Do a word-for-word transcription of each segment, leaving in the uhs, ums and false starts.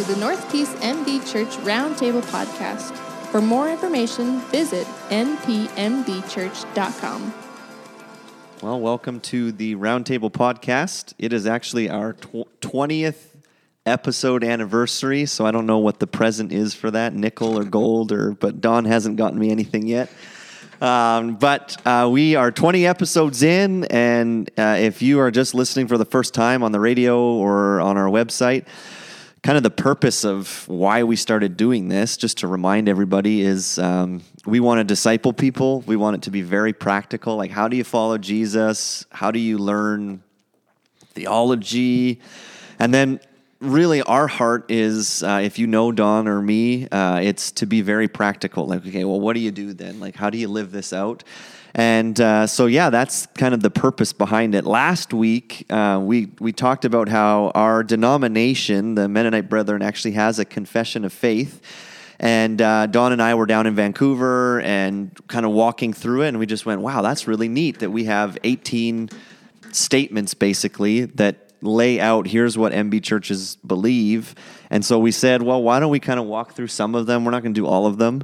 the North Peace M B Church Roundtable Podcast. For more information, visit n p m b church dot com. Well, welcome to the Roundtable Podcast. It is actually our tw- twentieth episode anniversary, so I don't know what the present is for that, nickel or gold, or but Don hasn't gotten me anything yet. Um, but uh, we are twenty episodes in, and uh, if you are just listening for the first time on the radio or on our website, kind of the purpose of why we started doing this, just to remind everybody, is um, we want to disciple people. We want it to be very practical. Like, how do you follow Jesus? How do you learn theology? And then really our heart is, uh, if you know Don or me, uh, it's to be very practical. Like, okay, well, what do you do then? Like, how do you live this out? And uh, so, yeah, that's kind of the purpose behind it. Last week, uh, we, we talked about how our denomination, the Mennonite Brethren, actually has a confession of faith. And uh, Don and I were down in Vancouver and kind of walking through it, and we just went, wow, that's really neat that we have eighteen statements, basically, that lay out, here's what M B churches believe. And so we said, well, why don't we kind of walk through some of them? We're not going to do all of them.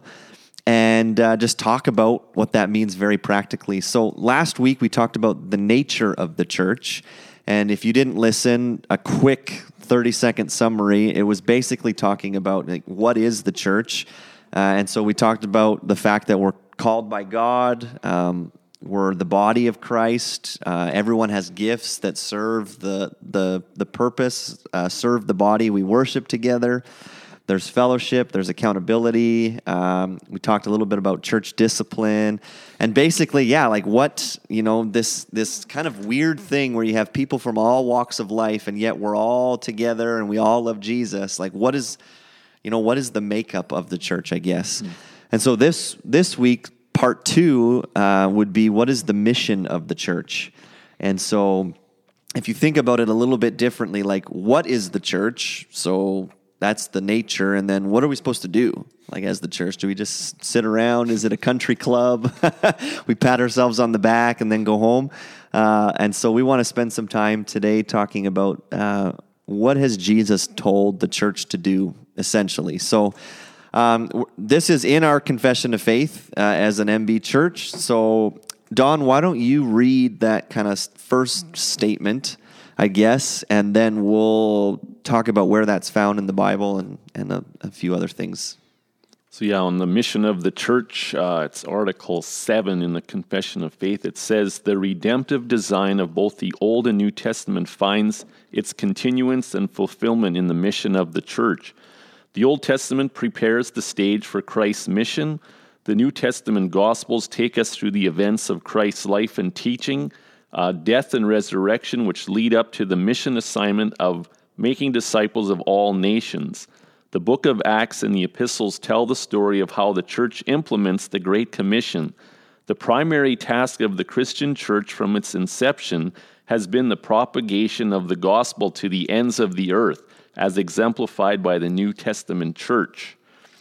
And uh, just talk about what that means very practically. So last week we talked about the nature of the church. And if you didn't listen, a quick thirty-second summary, it was basically talking about, like, what is the church? Uh, and so we talked about the fact that we're called by God, um, we're the body of Christ. Uh, everyone has gifts that serve the the the purpose, uh, serve the body. We worship together. There's fellowship. There's accountability. Um, we talked a little bit about church discipline, and basically, yeah, like what you know, this this kind of weird thing where you have people from all walks of life, and yet we're all together and we all love Jesus. Like, what is, you know, what is the makeup of the church? I guess. Mm. And so this this week. Part two uh, would be, what is the mission of the church? And so if you think about it a little bit differently, like, what is the church? So that's the nature. And then what are we supposed to do? Like, as the church, do we just sit around? Is it a country club? We pat ourselves on the back and then go home. Uh, and so we want to spend some time today talking about uh, what has Jesus told the church to do, essentially. So Um, this is in our confession of faith uh, as an M B church. So, Don, why don't you read that kind of first statement, I guess, and then we'll talk about where that's found in the Bible and, and a, a few other things. So, yeah, on the mission of the church, uh, it's Article seven in the Confession of Faith. It says, the redemptive design of both the Old and New Testament finds its continuance and fulfillment in the mission of the church. The Old Testament prepares the stage for Christ's mission. The New Testament Gospels take us through the events of Christ's life and teaching, uh, death and resurrection, which lead up to the mission assignment of making disciples of all nations. The book of Acts and the epistles tell the story of how the church implements the Great Commission. The primary task of the Christian church from its inception has been the propagation of the gospel to the ends of the earth, as exemplified by the New Testament church.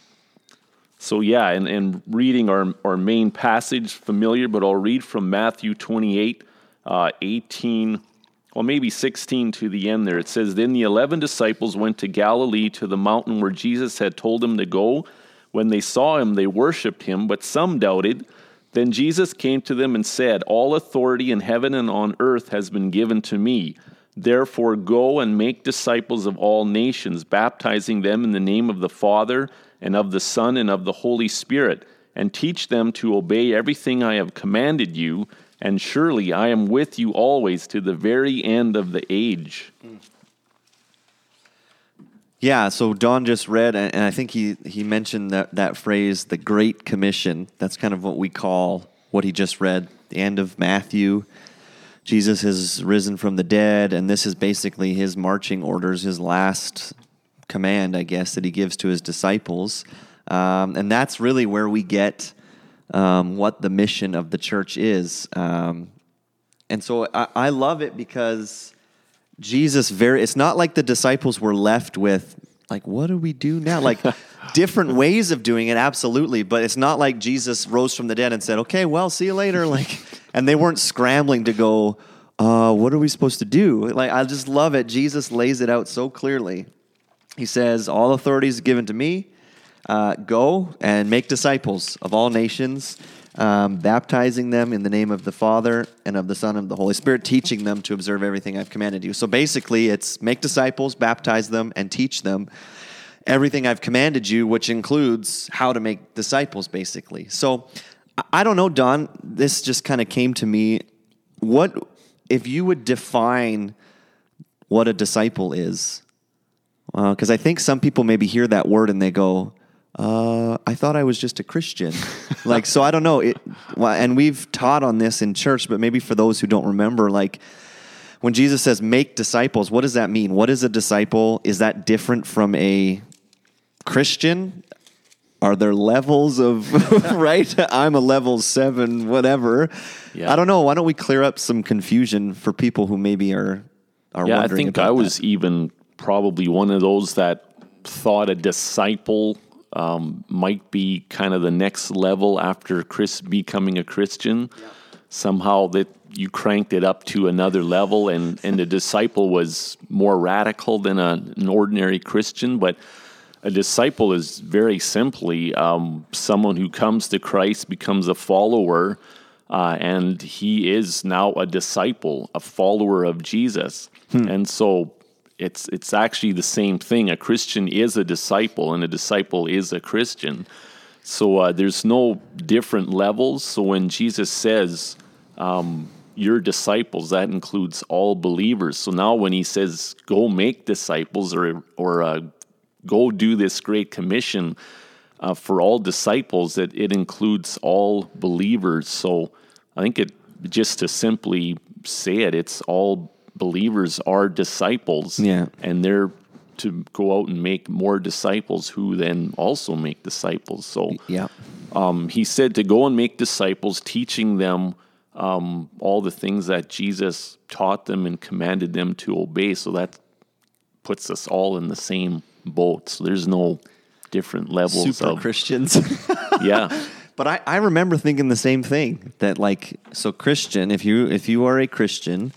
So yeah, and, and reading our, our main passage, familiar, but I'll read from Matthew twenty-eight, uh, eighteen, well maybe sixteen to the end there. It says, then the eleven disciples went to Galilee to the mountain where Jesus had told them to go. When they saw him, they worshipped him, but some doubted. Then Jesus came to them and said, all authority in heaven and on earth has been given to me. Therefore, go and make disciples of all nations, baptizing them in the name of the Father and of the Son and of the Holy Spirit, and teach them to obey everything I have commanded you, and surely I am with you always to the very end of the age. Yeah, so Don just read, and I think he, he mentioned that, that phrase, the Great Commission. That's kind of what we call what he just read, the end of Matthew. Jesus has risen from the dead, and this is basically his marching orders, his last command, I guess, that he gives to his disciples. Um, and that's really where we get um, what the mission of the church is. Um, and so I, I love it because Jesus very, it's not like the disciples were left with, like, what do we do now? Like, different ways of doing it, absolutely. But it's not like Jesus rose from the dead and said, okay, well, see you later. Like, and they weren't scrambling to go, uh, what are we supposed to do? Like, I just love it. Jesus lays it out so clearly. He says, all authority is given to me. Uh, go and make disciples of all nations, um, baptizing them in the name of the Father and of the Son and of the Holy Spirit, teaching them to observe everything I've commanded you. So basically, it's make disciples, baptize them, and teach them everything I've commanded you, which includes how to make disciples, basically. So I don't know, Don, this just kind of came to me. What, if you would define what a disciple is? Because uh, I think some people maybe hear that word and they go, uh, I thought I was just a Christian. like, so I don't know. It, well, and we've taught on this in church, but maybe for those who don't remember, like when Jesus says make disciples, what does that mean? What is a disciple? Is that different from a Christian? Are there levels of, right? I'm a level seven, whatever. Yeah. I don't know. Why don't we clear up some confusion for people who maybe are, are yeah, wondering about I think that. I was even probably one of those that thought a disciple um, might be kind of the next level after Chris becoming a Christian. Yeah. Somehow that you cranked it up to another level, and, and a disciple was more radical than a, an ordinary Christian. But a disciple is very simply um, someone who comes to Christ, becomes a follower, uh, and he is now a disciple, a follower of Jesus. Hmm. And so it's it's actually the same thing. A Christian is a disciple, and a disciple is a Christian. So uh, there's no different levels. So when Jesus says, um, you're disciples, that includes all believers. So now when he says, go make disciples, or or uh, go do this great commission uh, for all disciples, that it includes all believers. So I think it, just to simply say it, it's all believers are disciples, yeah. and they're to go out and make more disciples who then also make disciples. So yeah. um, he said to go and make disciples, teaching them um, all the things that Jesus taught them and commanded them to obey. So that puts us all in the same boat. So there's no different levels Super of Christians. yeah. But I, I remember thinking the same thing, that like, so Christian, if you if you are a Christian,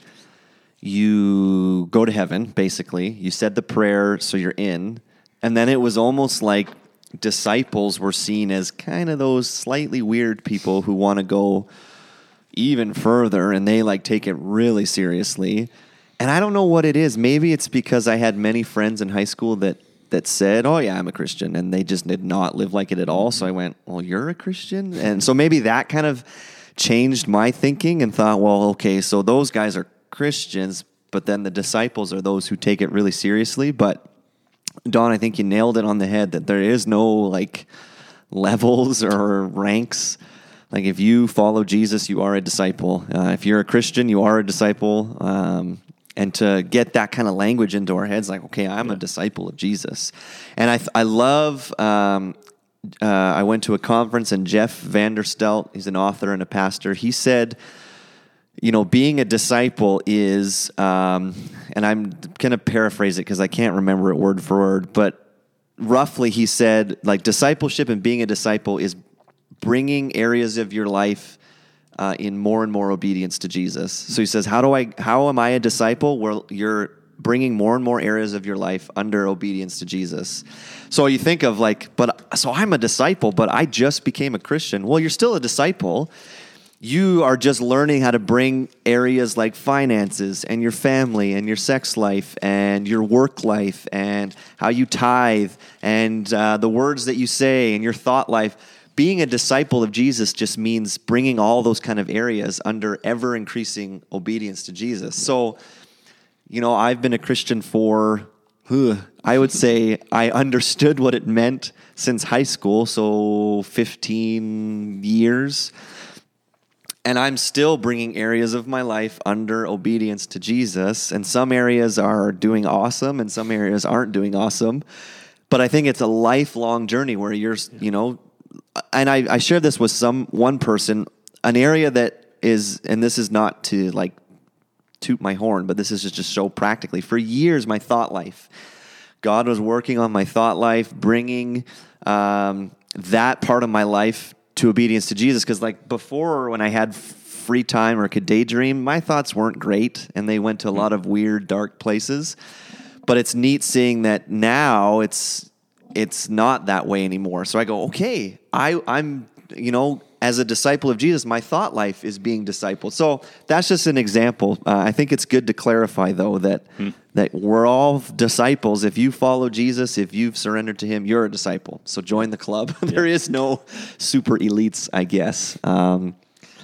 you go to heaven, basically. You said the prayer, so you're in. And then it was almost like disciples were seen as kind of those slightly weird people who want to go even further, and they like take it really seriously. And I don't know what it is. Maybe it's because I had many friends in high school that that said, oh yeah, I'm a Christian, and they just did not live like it at all. So I went, well, you're a Christian? And so maybe that kind of changed my thinking and thought, well, okay, so those guys are Christians, but then the disciples are those who take it really seriously. But Don, I think you nailed it on the head, that there is no like levels or ranks. Like if you follow Jesus, you are a disciple. Uh, if you're a Christian, you are a disciple. Um, and to get that kind of language into our heads, like, okay, I'm yeah. a disciple of Jesus. And I I love, um, uh, I went to a conference, and Jeff Vanderstelt, he's an author and a pastor, he said, you know, being a disciple is, um, and I'm going to paraphrase it because I can't remember it word for word, but roughly he said, like, discipleship and being a disciple is bringing areas of your life uh, in more and more obedience to Jesus. So he says, how do I, how am I a disciple? Well, you're bringing more and more areas of your life under obedience to Jesus. So you think of like, but so I'm a disciple, but I just became a Christian. Well, you're still a disciple. You are just learning how to bring areas like finances and your family and your sex life and your work life and how you tithe and uh, the words that you say and your thought life. Being a disciple of Jesus just means bringing all those kind of areas under ever-increasing obedience to Jesus. So, you know, I've been a Christian for, huh, I would say I understood what it meant since high school, so fifteen years. And I'm still bringing areas of my life under obedience to Jesus. And some areas are doing awesome and some areas aren't doing awesome. But I think it's a lifelong journey where you're, you know, and I, I shared this with some one person, an area that is, and this is not to like toot my horn, but this is just to show practically. For years, my thought life, God was working on my thought life, bringing um, that part of my life to obedience to Jesus. Because like before, when I had free time or could daydream, my thoughts weren't great, and they went to a lot of weird, dark places. but it's neat seeing that now it's it's not that way anymore. So I go, okay, I, I'm, you know, as a disciple of Jesus, my thought life is being discipled. So that's just an example. Uh, I think it's good to clarify, though, that hmm. that we're all disciples. If you follow Jesus, if you've surrendered to him, you're a disciple. So join the club. There is no super elites, I guess. Um,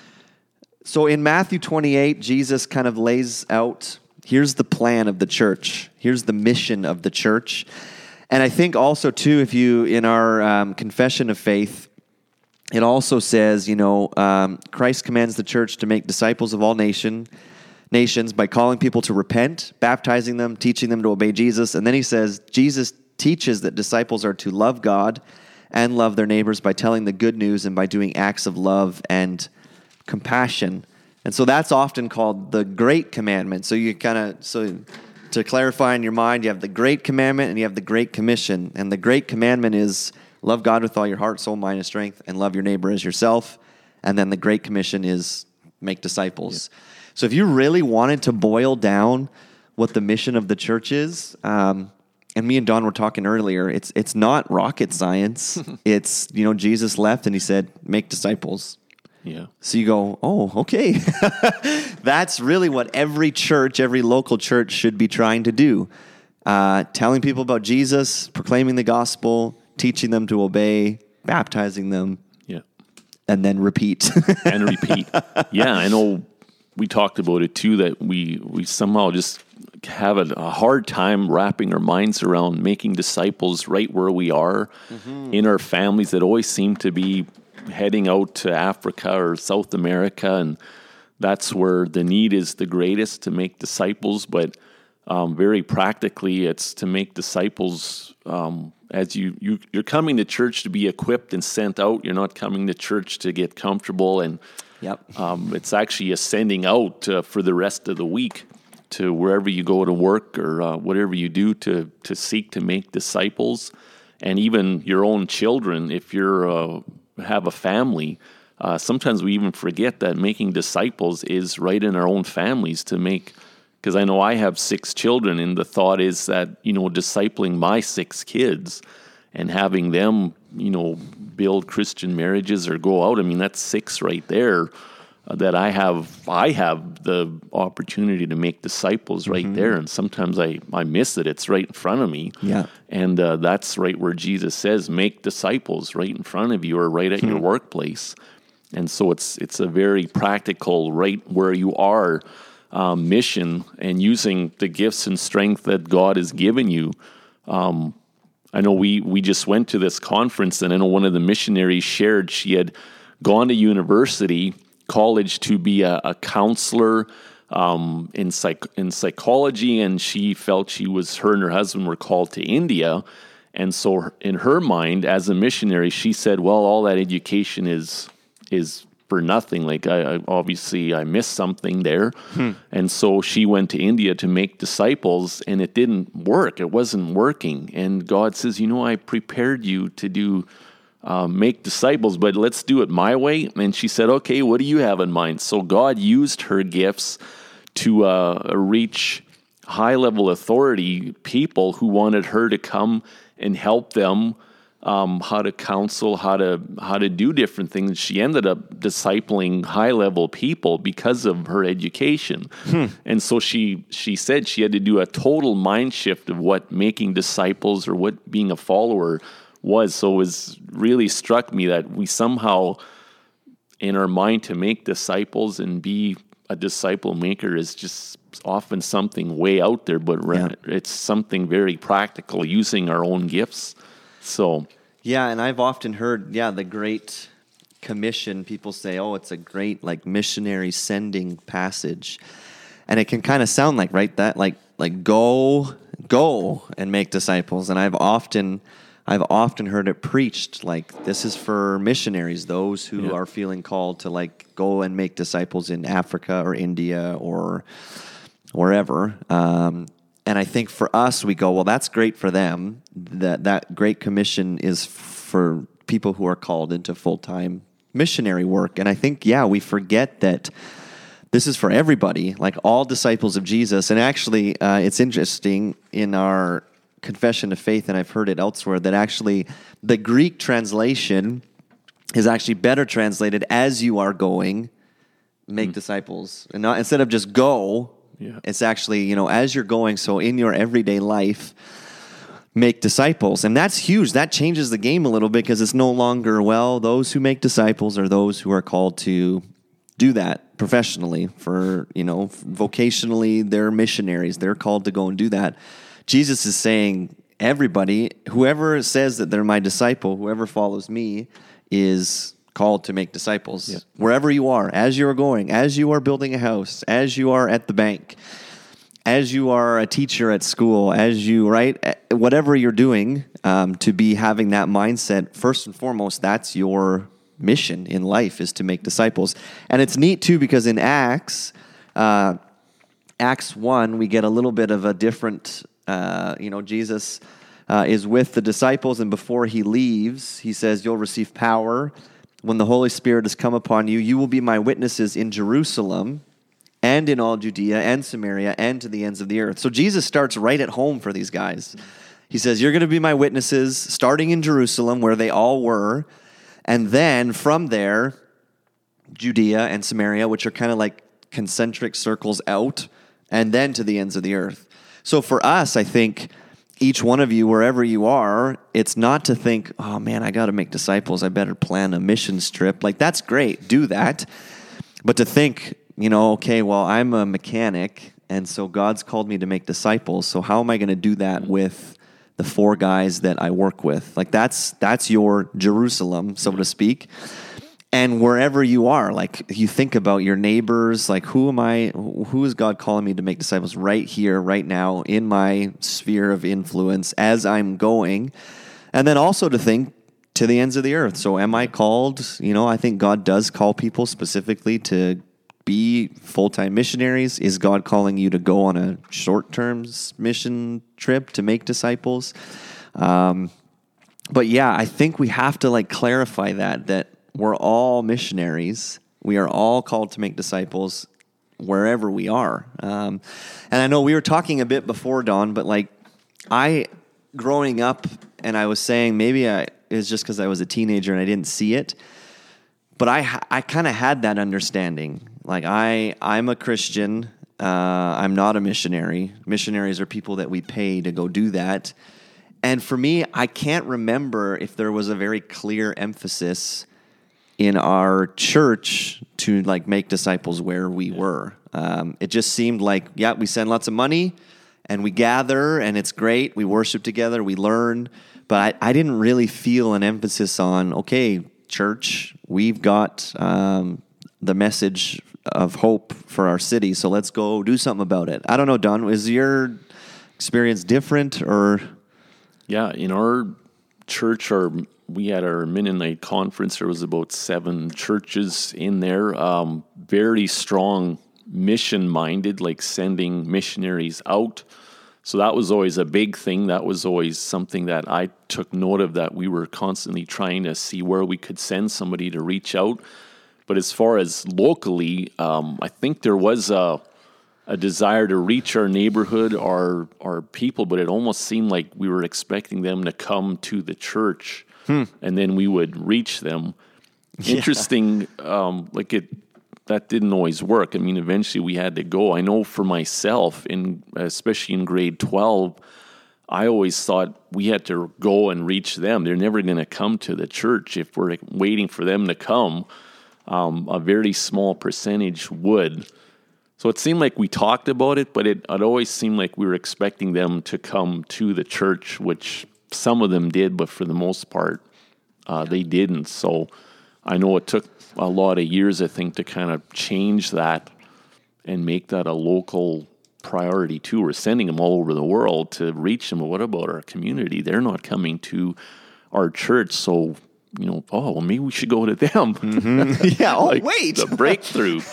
so in Matthew twenty-eight, Jesus kind of lays out, here's the plan of the church. Here's the mission of the church. And I think also, too, if you, in our um, confession of faith, it also says, you know, um, Christ commands the church to make disciples of all nation, nations by calling people to repent, baptizing them, teaching them to obey Jesus. And then he says, Jesus teaches that disciples are to love God and love their neighbors by telling the good news and by doing acts of love and compassion. And so that's often called the Great Commandment. So you kind of, so to clarify in your mind, you have the Great Commandment and you have the Great Commission. And the Great Commandment is love God with all your heart, soul, mind, and strength, and love your neighbor as yourself. And then the Great Commission is make disciples. Yeah. So if you really wanted to boil down what the mission of the church is, um, and me and Don were talking earlier, it's it's not rocket science. It's, you know, Jesus left and he said, make disciples. Yeah. So you go, oh, okay. That's really what every church, every local church should be trying to do. Uh, telling people about Jesus, proclaiming the gospel, teaching them to obey, baptizing them. Yeah. And then repeat. and repeat. Yeah, I know we talked about it too, that we, we somehow just have a, a hard time wrapping our minds around making disciples right where we are mm-hmm. in our families that always seem to be heading out to Africa or South America, and that's where the need is the greatest to make disciples. But um, very practically, it's to make disciples um, as you, you, you're coming to church to be equipped and sent out. You're not coming to church to get comfortable, and yep. um, it's actually a sending out uh, for the rest of the week to wherever you go to work or uh, whatever you do to, to seek to make disciples. And even your own children, if you're uh, have a family, uh, sometimes we even forget that making disciples is right in our own families to make, because I know I have six children, and the thought is that, you know, discipling my six kids and having them, you know, build Christian marriages or go out, I mean, that's six right there uh, that I have, I have the opportunity to make disciples right mm-hmm. there. And sometimes I, I miss it. It's right in front of me. Yeah. And uh, that's right where Jesus says, make disciples right in front of you or right at mm-hmm. your workplace. And so it's, it's a very practical, right where you are um, mission, and using the gifts and strength that God has given you. Um, I know we, we just went to this conference, and I know one of the missionaries shared she had gone to university, college, to be a, a counselor um, in psych in psychology, and she felt she was, her and her husband were called to India, and so in her mind, as a missionary, she said, "Well, all that education is is for nothing. Like, I, I obviously I missed something there," hmm. and so she went to India to make disciples, and it didn't work. It wasn't working, and God says, "You know, I prepared you to do." Uh, make disciples, but let's do it my way. And she said, okay, what do you have in mind? So God used her gifts to uh, reach high-level authority people who wanted her to come and help them um, how to counsel, how to how to do different things. She ended up discipling high-level people because of her education. Hmm. And so she she said she had to do a total mind shift of what making disciples or what being a follower was. So it was really struck me that we somehow, in our mind, to make disciples and be a disciple maker is just often something way out there, but yeah. it's something very practical, using our own gifts. So yeah, and I've often heard, yeah, the Great Commission, people say, oh, it's a great like missionary sending passage. And it can kind of sound like, right, that like like go, go and make disciples. And I've often I've often heard it preached like this is for missionaries, those who yeah. are feeling called to like go and make disciples in Africa or India or wherever. Um, and I think for us, we go, well, that's great for them. That that Great Commission is for people who are called into full-time missionary work. And I think, yeah, we forget that this is for everybody, like all disciples of Jesus. And actually, uh, it's interesting in our confession of faith, and I've heard it elsewhere, that actually the Greek translation is actually better translated as you are going, make mm. disciples. And not, instead of just go, yeah. it's actually, you know, as you're going, so in your everyday life, make disciples. And that's huge. That changes the game a little bit, because it's no longer, well, those who make disciples are those who are called to do that professionally, for, you know, vocationally, they're missionaries. They're called to go and do that. Jesus is saying, everybody, whoever says that they're my disciple, whoever follows me, is called to make disciples. Yeah. Wherever you are, as you are going, as you are building a house, as you are at the bank, as you are a teacher at school, as you, right, whatever you're doing, um, to be having that mindset, first and foremost, that's your mission in life, is to make disciples. And it's neat too, because in Acts, uh, Acts one, we get a little bit of a different, uh, you know, Jesus uh, is with the disciples, and before he leaves, he says, you'll receive power when the Holy Spirit has come upon you. You will be my witnesses in Jerusalem and in all Judea and Samaria and to the ends of the earth. So Jesus starts right at home for these guys. He says, you're going to be my witnesses, starting in Jerusalem, where they all were, and then from there, Judea and Samaria, which are kind of like concentric circles out, and then to the ends of the earth. So for us, I think each one of you, wherever you are, it's not to think, oh man, I got to make disciples. I better plan a missions trip. Like, that's great. Do that. But to think, you know, okay, well, I'm a mechanic, and so God's called me to make disciples. So how am I going to do that with the four guys that I work with? Like, that's that's your Jerusalem, so to speak. And wherever you are, like, you think about your neighbors, like, who am I, who is God calling me to make disciples right here, right now, in my sphere of influence as I'm going? And then also to think to the ends of the earth. So am I called, you know, I think God does call people specifically to be full-time missionaries. Is God calling you to go on a short-term mission trip to make disciples? Um, but yeah, I think we have to like clarify that, that we're all missionaries. We are all called to make disciples wherever we are. Um, and I know we were talking a bit before, Don, but like I, growing up, and I was saying maybe I, it was just because I was a teenager and I didn't see it, but I, I kind of had that understanding. Like I, I'm a Christian. Uh, I'm not a missionary. Missionaries are people that we pay to go do that. And for me, I can't remember if there was a very clear emphasis in our church to like make disciples where we yeah. were. Um, it just seemed like, yeah, we send lots of money and we gather and it's great. We worship together, we learn. But I, I didn't really feel an emphasis on, okay, church, we've got um, the message of hope for our city, so let's go do something about it. I don't know, Don, is your experience different or? Yeah, in our church, our we had our Mennonite conference. There was about seven churches in there, um, very strong mission-minded, like sending missionaries out. So that was always a big thing. That was always something that I took note of, that we were constantly trying to see where we could send somebody to reach out. But as far as locally, um, I think there was a, a desire to reach our neighborhood, our our people, but it almost seemed like we were expecting them to come to the church, hmm. and then we would reach them. Yeah. Interesting, um, like it that didn't always work. I mean, eventually we had to go. I know for myself, in especially in grade twelve, I always thought we had to go and reach them. They're never going to come to the church if we're waiting for them to come. Um, a very small percentage would. So it seemed like we talked about it, but it, it always seemed like we were expecting them to come to the church, which some of them did, but for the most part, uh, they didn't. So I know it took a lot of years, I think, to kind of change that and make that a local priority too. We're sending them all over the world to reach them. But what about our community? They're not coming to our church, so you know, oh, well, maybe we should go to them. Mm-hmm. Yeah, oh, like wait. The breakthrough.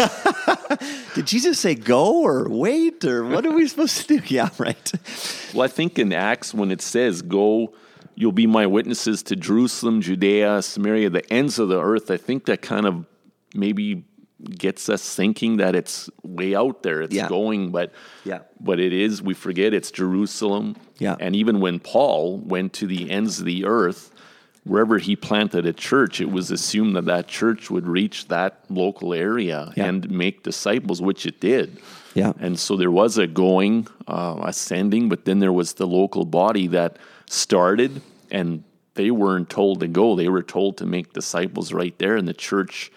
Did Jesus say go or wait or what are we supposed to do? Yeah, right. Well, I think in Acts when it says go, you'll be my witnesses to Jerusalem, Judea, Samaria, the ends of the earth, I think that kind of maybe gets us thinking that it's way out there, it's Yeah. going, but Yeah. but it is, we forget it's Jerusalem. Yeah. And even when Paul went to the ends of the earth, wherever he planted a church, it was assumed that that church would reach that local area Yeah. and make disciples, which it did. Yeah. And so there was a going, uh, ascending, but then there was the local body that started, and they weren't told to go. They were told to make disciples right there. And the church,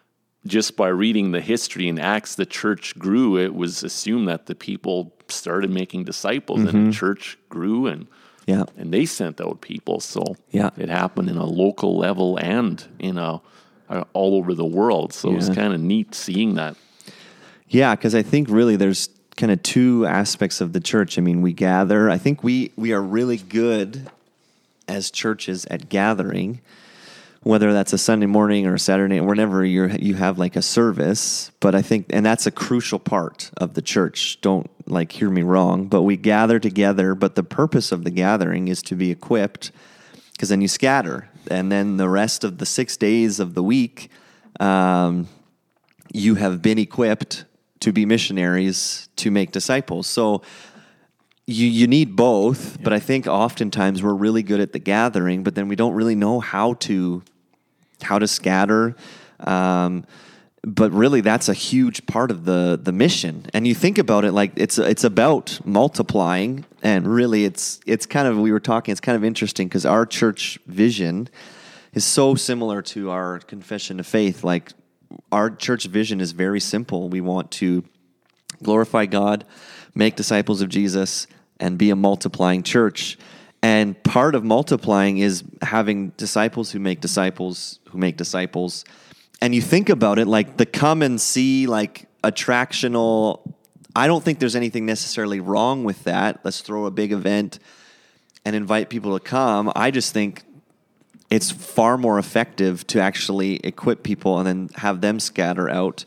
just by reading the history in Acts, the church grew. It was assumed that the people started making disciples, Mm-hmm. and the church grew, and Yeah. and they sent out people. So Yeah. it happened in a local level and in a, a all over the world. So it was Yeah. kind of neat seeing that. Yeah, because I think really there's kind of two aspects of the church. I mean, we gather. I think we we are really good as churches at gathering, whether that's a Sunday morning or a Saturday, whenever you you have like a service. But I think, and that's a crucial part of the church. Don't like hear me wrong, but we gather together. But the purpose of the gathering is to be equipped, because then you scatter, and then the rest of the six days of the week, um, you have been equipped to be missionaries, to make disciples. So you you need both, but I think oftentimes we're really good at the gathering, but then we don't really know how to how to scatter. Um, but really, that's a huge part of the the mission. And you think about it, like it's it's about multiplying, and really, it's it's kind of we were talking. It's kind of interesting because our church vision is so similar to our confession of faith. Like, our church vision is very simple. We want to glorify God, make disciples of Jesus, and be a multiplying church. And part of multiplying is having disciples who make disciples who make disciples. And you think about it, like the come and see, like attractional, I don't think there's anything necessarily wrong with that. Let's throw a big event and invite people to come. I just think it's far more effective to actually equip people and then have them scatter out,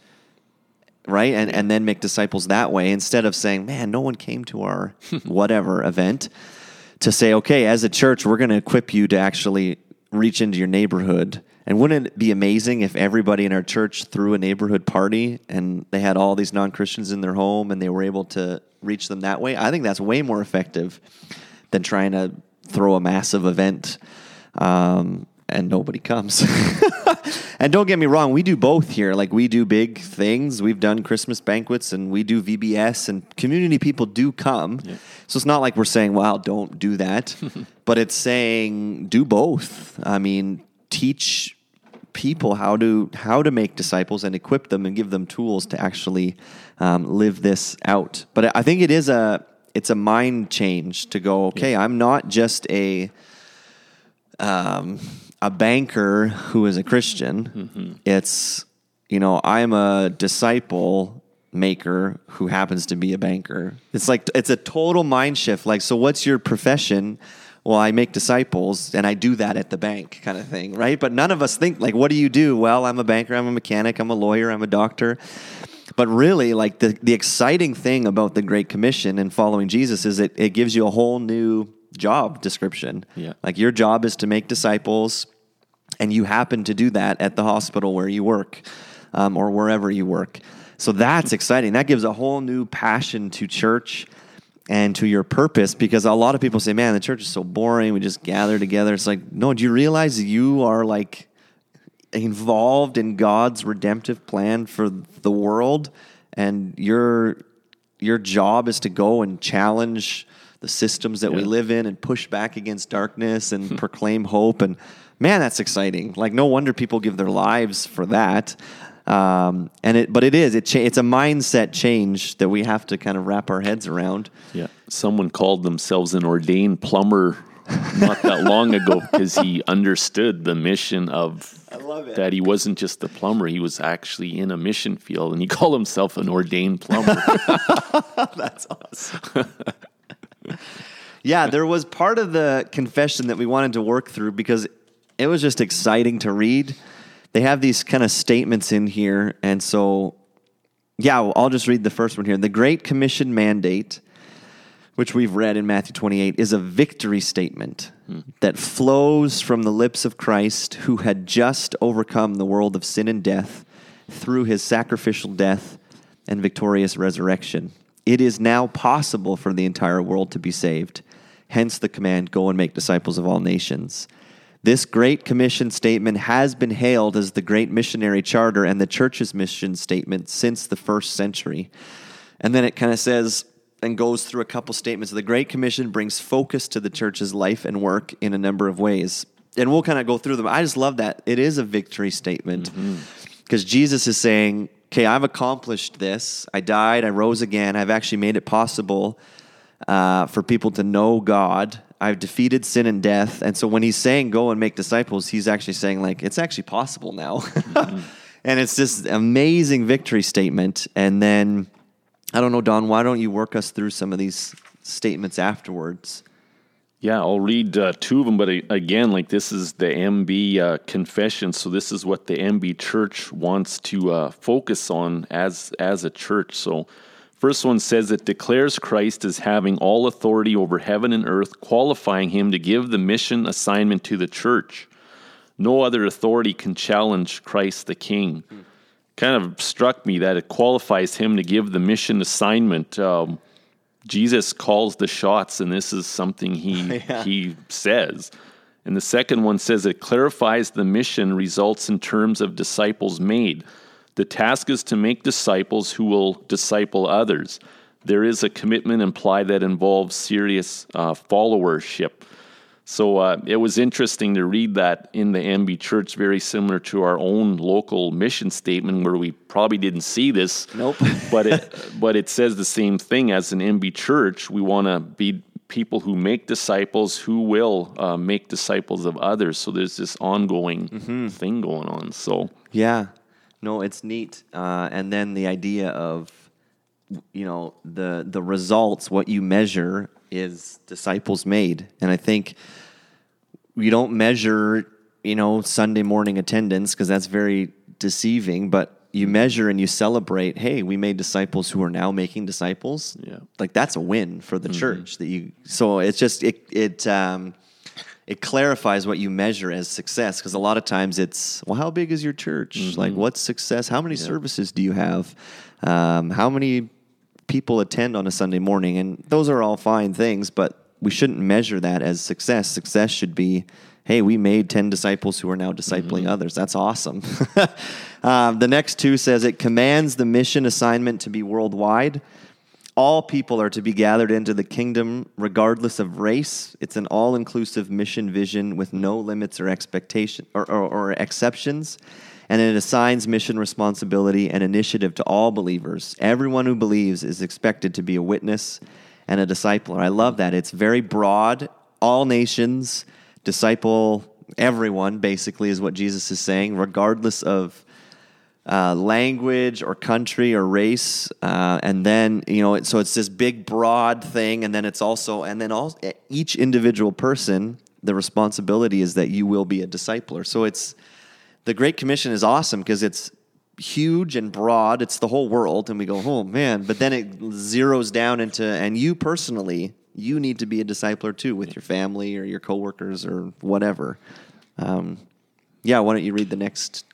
right? And and then make disciples that way, instead of saying, man, no one came to our whatever event. To say, okay, as a church, we're going to equip you to actually reach into your neighborhood. And wouldn't it be amazing if everybody in our church threw a neighborhood party and they had all these non-Christians in their home and they were able to reach them that way? I think that's way more effective than trying to throw a massive event um, and nobody comes. And don't get me wrong, we do both here. Like, we do big things. We've done Christmas banquets and we do V B S, and community people do come. Yeah. So it's not like we're saying, wow, don't do that. But it's saying do both. I mean, teach people how to how to make disciples and equip them and give them tools to actually um, live this out. But I think it is a it's a mind change to go, okay, I'm not just a um, a banker who is a Christian. Mm-hmm. It's, you know, I'm a disciple maker who happens to be a banker. It's like, it's a total mind shift. Like, so what's your profession? Well, I make disciples, and I do that at the bank, kind of thing, right? But none of us think, like, what do you do? Well, I'm a banker, I'm a mechanic, I'm a lawyer, I'm a doctor. But really, like, the, the exciting thing about the Great Commission and following Jesus is it, it gives you a whole new job description. Yeah. Like, your job is to make disciples, and you happen to do that at the hospital where you work, um, or wherever you work. So that's exciting. That gives a whole new passion to church and to your purpose, because a lot of people say, man, the church is so boring. We just gather together. It's like, no, do you realize you are like involved in God's redemptive plan for the world? And your your job is to go and challenge the systems that yeah. we live in and push back against darkness and proclaim hope. And man, that's exciting. Like, no wonder people give their lives for that. Um, and it, but it is, it cha- it's a mindset change that we have to kind of wrap our heads around. Yeah. Someone called themselves an ordained plumber not that long ago because he understood the mission of I love it. that he wasn't just a plumber. He was actually in a mission field, and he called himself an ordained plumber. That's awesome. Yeah, there was part of the confession that we wanted to work through because it was just exciting to read. They have these kind of statements in here, and so, yeah, well, I'll just read the first one here. The Great Commission mandate, which we've read in Matthew twenty-eight, is a victory statement hmm. that flows from the lips of Christ, who had just overcome the world of sin and death through his sacrificial death and victorious resurrection. It is now possible for the entire world to be saved. Hence the command, go and make disciples of all nations. This Great Commission statement has been hailed as the Great Missionary Charter and the Church's mission statement since the first century. And then it kind of says and goes through a couple statements. The Great Commission brings focus to the church's life and work in a number of ways. And we'll kind of go through them. I just love that. It is a victory statement because mm-hmm. Jesus is saying, okay, I've accomplished this. I died. I rose again. I've actually made it possible uh, for people to know God. I've defeated sin and death. And so when he's saying go and make disciples, he's actually saying like, it's actually possible now. Mm-hmm. And it's this amazing victory statement. And then, I don't know, Don, why don't you work us through some of these statements afterwards? Yeah, I'll read uh, two of them, but again, like this is the M B uh, confession, so this is what the M B Church wants to uh, focus on as as a church. So first one says it declares Christ as having all authority over heaven and earth, qualifying him to give the mission assignment to the church. No other authority can challenge Christ the King. Mm. Kind of struck me that it qualifies him to give the mission assignment. Um, Jesus calls the shots, and this is something he yeah. he says. And the second one says it clarifies the mission results in terms of disciples made. The task is to make disciples who will disciple others. There is a commitment implied that involves serious uh, followership. So uh, it was interesting to read that in the M B Church, very similar to our own local mission statement, where we probably didn't see this. Nope. but it but it says the same thing as an M B Church. We want to be people who make disciples, who will uh, make disciples of others. So there's this ongoing mm-hmm. thing going on. So yeah. No, it's neat. Uh, and then the idea of, you know, the the results, what you measure is disciples made. And I think you don't measure, you know, Sunday morning attendance because that's very deceiving, but you measure and you celebrate, hey, we made disciples who are now making disciples. Yeah. Like that's a win for the mm-hmm. church that you, so it's just, it, it, um, it clarifies what you measure as success, because a lot of times it's, well, how big is your church? Mm-hmm. Like, what's success? How many yeah. services do you have? Um, how many people attend on a Sunday morning? And those are all fine things, but we shouldn't measure that as success. Success should be, hey, we made ten disciples who are now discipling mm-hmm. others. That's awesome. um, the next two says it commands the mission assignment to be worldwide. All people are to be gathered into the kingdom regardless of race. It's an all-inclusive mission vision with no limits or expectation or, or, or exceptions. And it assigns mission responsibility and initiative to all believers. Everyone who believes is expected to be a witness and a discipler. I love that. It's very broad. All nations, disciple everyone, basically, is what Jesus is saying, regardless of Uh, language or country or race, uh, and then, you know, so it's this big broad thing, and then it's also, and then all, each individual person, the responsibility is that you will be a discipler. So it's, the Great Commission is awesome because it's huge and broad. It's the whole world, and we go, oh man, but then it zeroes down into, and you personally, you need to be a discipler too with your family or your coworkers or whatever. Um, yeah, why don't you read the next?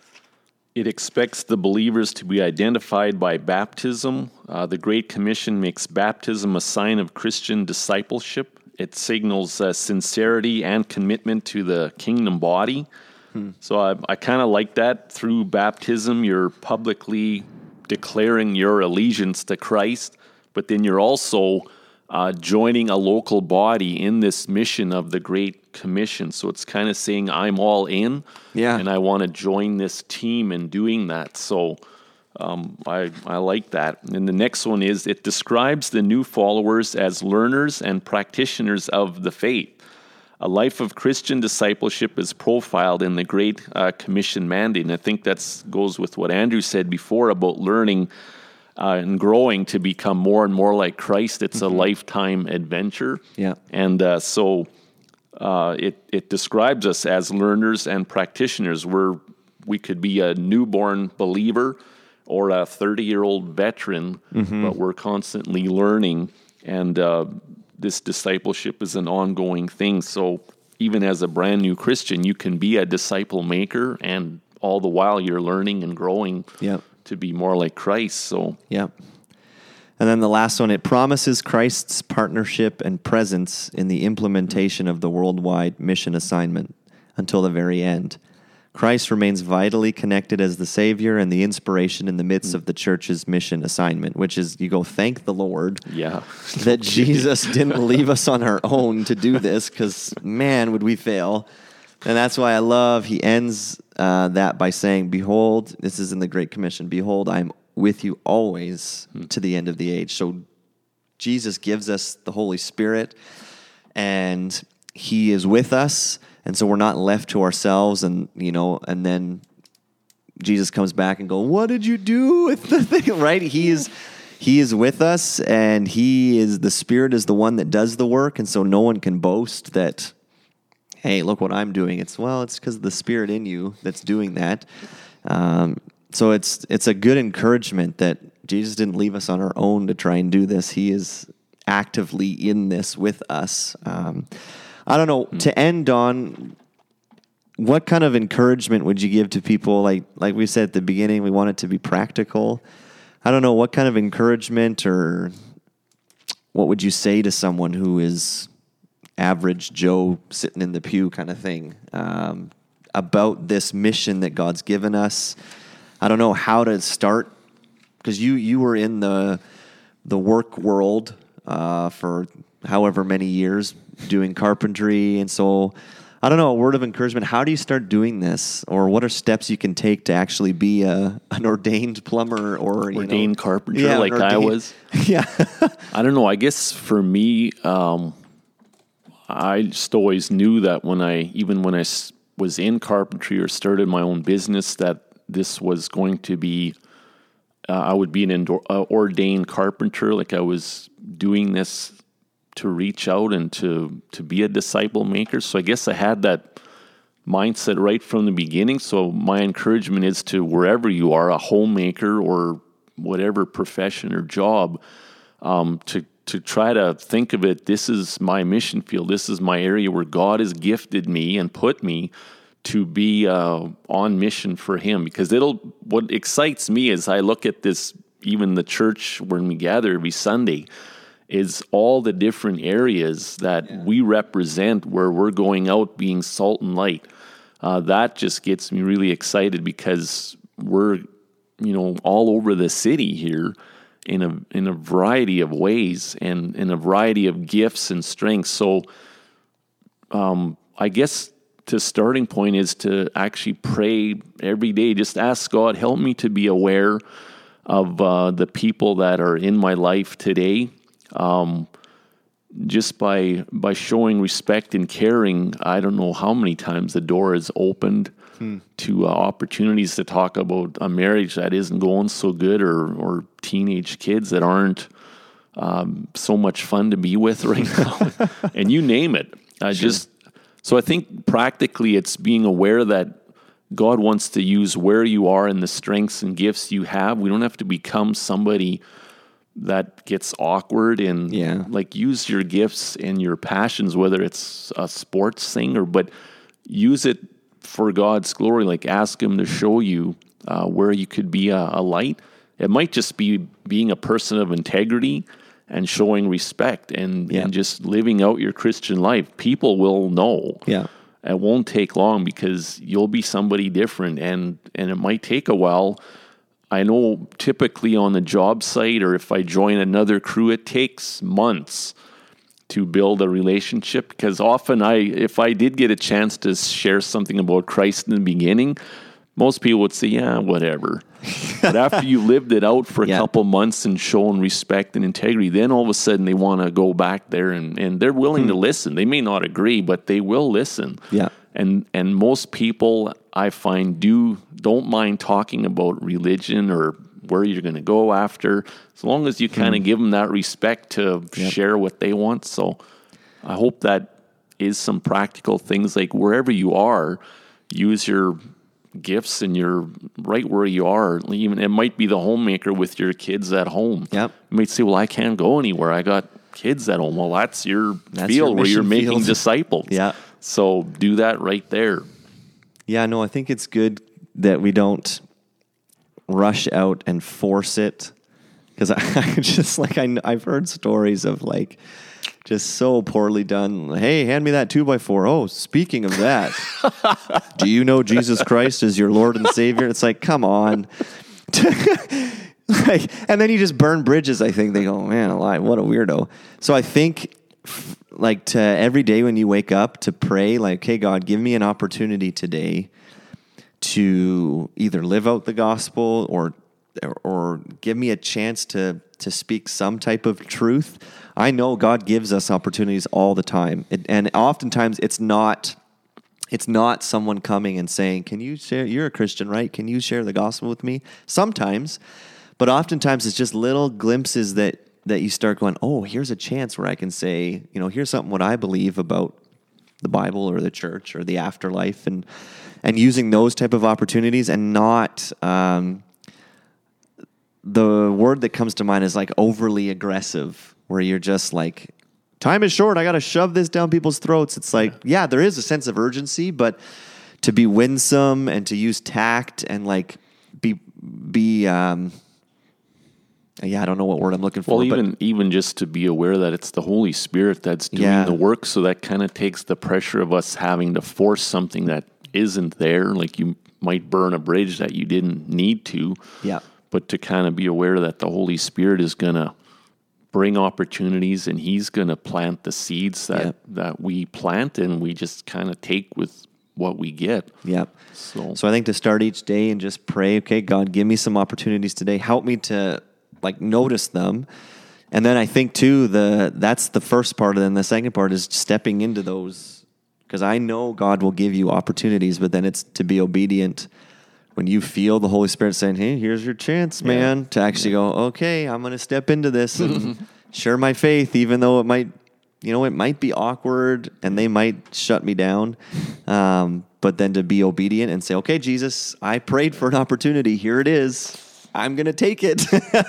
It expects the believers to be identified by baptism. Uh, the Great Commission makes baptism a sign of Christian discipleship. It signals uh, sincerity and commitment to the kingdom body. Hmm. So I, I kind of like that. Through baptism, you're publicly declaring your allegiance to Christ, but then you're also uh, joining a local body in this mission of the Great Commission. So it's kind of saying, I'm all in, yeah, and I want to join this team in doing that. So um, I, I like that. And the next one is, it describes the new followers as learners and practitioners of the faith. A life of Christian discipleship is profiled in the Great uh, Commission mandate. And I think that goes with what Andrew said before about learning uh, and growing to become more and more like Christ. It's mm-hmm. a lifetime adventure. Yeah. And uh, so uh, it, it describes us as learners and practitioners. We're, we could be a newborn believer or a thirty-year-old veteran, mm-hmm. but we're constantly learning. And uh, this discipleship is an ongoing thing. So even as a brand new Christian, you can be a disciple maker and all the while you're learning and growing Yep. to be more like Christ. So Yep. And then the last one, it promises Christ's partnership and presence in the implementation of the worldwide mission assignment until the very end. Christ remains vitally connected as the Savior and the inspiration in the midst of the church's mission assignment, which is, you go, thank the Lord yeah, that Jesus didn't leave us on our own to do this, because, man, would we fail. And that's why I love, he ends uh, that by saying, behold, this is in the Great Commission, behold, I'm with you always hmm. to the end of the age. So Jesus gives us the Holy Spirit, and he is with us. And so we're not left to ourselves, and, you know, and then Jesus comes back and go, what did you do with the thing, right? He is, he is with us, and he is, the Spirit is the one that does the work. And so no one can boast that, hey, look what I'm doing. It's, well, it's because of the Spirit in you that's doing that. Um, so it's, it's a good encouragement that Jesus didn't leave us on our own to try and do this. He is actively in this with us. Um, I don't know, to end on, what kind of encouragement would you give to people? Like like we said at the beginning, we want it to be practical. I don't know, what kind of encouragement, or what would you say to someone who is average Joe sitting in the pew kind of thing, um, about this mission that God's given us? I don't know how to start, because you, you were in the, the work world uh, for however many years, doing carpentry. And so, I don't know, a word of encouragement. How do you start doing this? Or what are steps you can take to actually be a, an ordained plumber or you ordained know, carpenter yeah, like ordained, I was? Yeah. I don't know. I guess for me, um, I just always knew that when I, even when I was in carpentry or started my own business, that this was going to be, uh, I would be an endor- uh, ordained carpenter. Like I was doing this to reach out and to, to be a disciple maker. So I guess I had that mindset right from the beginning. So my encouragement is to wherever you are, a homemaker or whatever profession or job, um, to, to try to think of it, this is my mission field. This is my area where God has gifted me and put me to be uh, on mission for him. Because it'll, what excites me is I look at this, even the church when we gather every Sunday, is all the different areas that yeah. we represent where we're going out being salt and light. Uh, that just gets me really excited because we're, you know, all over the city here in a in a variety of ways and in a variety of gifts and strengths. So um, I guess the starting point is to actually pray every day. Just ask God, help me to be aware of uh, the people that are in my life today. Um, just by by showing respect and caring, I don't know how many times the door is opened hmm. to uh, opportunities to talk about a marriage that isn't going so good, or or teenage kids that aren't um, so much fun to be with right now, and you name it. I sure. just so I think practically it's being aware that God wants to use where you are and the strengths and gifts you have. We don't have to become somebody that gets awkward, and yeah. like use your gifts and your passions, whether it's a sports thing or, but use it for God's glory. Like ask him to show you uh, where you could be a, a light. It might just be being a person of integrity and showing respect and, yeah. and just living out your Christian life. People will know. Yeah. It won't take long because you'll be somebody different, and, and it might take a while. I know typically on the job site, or if I join another crew, it takes months to build a relationship, because often I, if I did get a chance to share something about Christ in the beginning, most people would say, yeah, whatever. But after you lived it out for a yeah. couple months and shown respect and integrity, then all of a sudden they want to go back there, and, and they're willing hmm. to listen. They may not agree, but they will listen. Yeah. And and most people, I find, do don't mind talking about religion or where you're going to go after, as long as you kind of mm. give them that respect to yep. share what they want. So I hope that is some practical things, like wherever you are, use your gifts and you're right where you are. Even it might be the homemaker with your kids at home. Yep. You might say, well, I can't go anywhere. I got kids at home. Well, that's your that's field your where you're making field. disciples. Yeah. So do that right there. Yeah, no, I think it's good that we don't rush out and force it. Because I, I just like I, I've heard stories of like just so poorly done. Hey, hand me that two by four. Oh, speaking of that, do you know Jesus Christ is your Lord and Savior? It's like, come on. Like, and then you just burn bridges. I think they go, man, alive, what a weirdo. So I think like to every day when you wake up to pray, like, hey, God, give me an opportunity today to either live out the gospel or or give me a chance to to speak some type of truth. I know God gives us opportunities all the time. It, and oftentimes it's not it's not someone coming and saying, can you share, you're a Christian, right? Can you share the gospel with me? Sometimes, but oftentimes it's just little glimpses that that you start going, oh, here's a chance where I can say, you know, here's something what I believe about the Bible or the church or the afterlife, and and using those type of opportunities and not um the word that comes to mind is like overly aggressive, where you're just like, time is short, I got to shove this down people's throats. It's like, yeah, there is a sense of urgency, but to be winsome and to use tact and like be, be, um, yeah, I don't know what word I'm looking for. Well, even but, even just to be aware that it's the Holy Spirit that's doing yeah. the work, so that kind of takes the pressure of us having to force something that isn't there. Like you might burn a bridge that you didn't need to. Yeah. But to kind of be aware that the Holy Spirit is going to bring opportunities and he's going to plant the seeds that, yep. that we plant, and we just kind of take with what we get. Yeah. So. so I think to start each day and just pray, okay, God, give me some opportunities today. Help me to like notice them. And then I think too, the that's the first part. And then the second part is stepping into those, because I know God will give you opportunities, but then it's to be obedient. When you feel the Holy Spirit saying, hey, here's your chance, man, yeah. to actually yeah. go, okay, I'm going to step into this and share my faith, even though it might, you know, it might be awkward and they might shut me down. Um, but then to be obedient and say, okay, Jesus, I prayed for an opportunity. Here it is. I'm going to take it.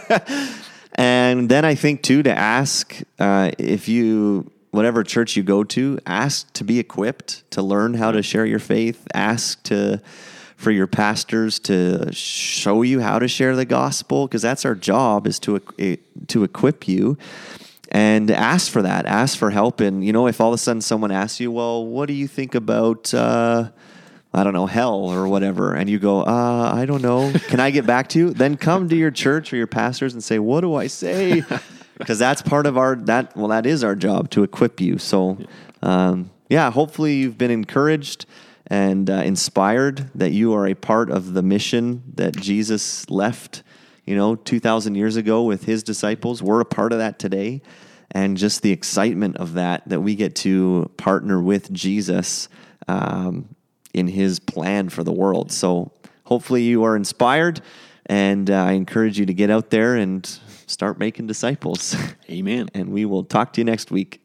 And then I think, too, to ask uh, if you, whatever church you go to, ask to be equipped to learn how to share your faith. Ask to... for your pastors to show you how to share the gospel, because that's our job, is to to equip you, and ask for that. Ask for help. And, you know, if all of a sudden someone asks you, well, what do you think about, uh, I don't know, hell or whatever, and you go, uh, I don't know, can I get back to you? Then come to your church or your pastors and say, what do I say? Because that's part of our, that well, that is our job, to equip you. So, um, yeah, hopefully you've been encouraged and uh, inspired that you are a part of the mission that Jesus left, you know, two thousand years ago with his disciples. We're a part of that today. And just the excitement of that, that we get to partner with Jesus um, in his plan for the world. So hopefully you are inspired, and uh, I encourage you to get out there and start making disciples. Amen. And we will talk to you next week.